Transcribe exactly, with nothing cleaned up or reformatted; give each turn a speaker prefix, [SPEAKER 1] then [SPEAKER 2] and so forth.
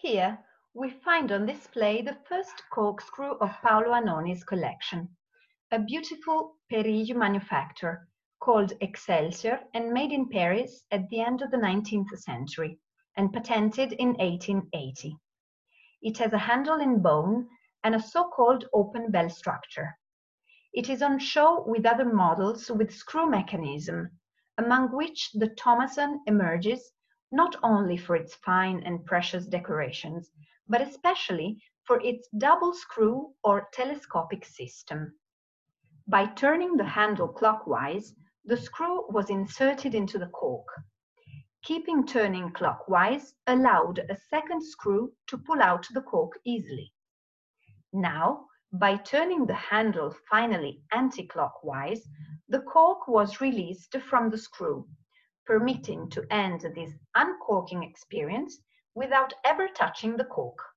[SPEAKER 1] Here we find on display the first corkscrew of Paolo Annoni's collection, a beautiful Perillo manufacture called Excelsior and made in Paris at the end of the nineteenth century and patented in eighteen eighty. It has a handle in bone and a so-called open bell structure. It is on show with other models with screw mechanism, among which the Thomason emerges not only for its fine and precious decorations, but especially for its double screw or telescopic system. By turning the handle clockwise, the screw was inserted into the cork. Keeping turning clockwise allowed a second screw to pull out the cork easily. Now, by turning the handle finally anti-clockwise, the cork was released from the screw, permitting to end this uncorking experience without ever touching the cork.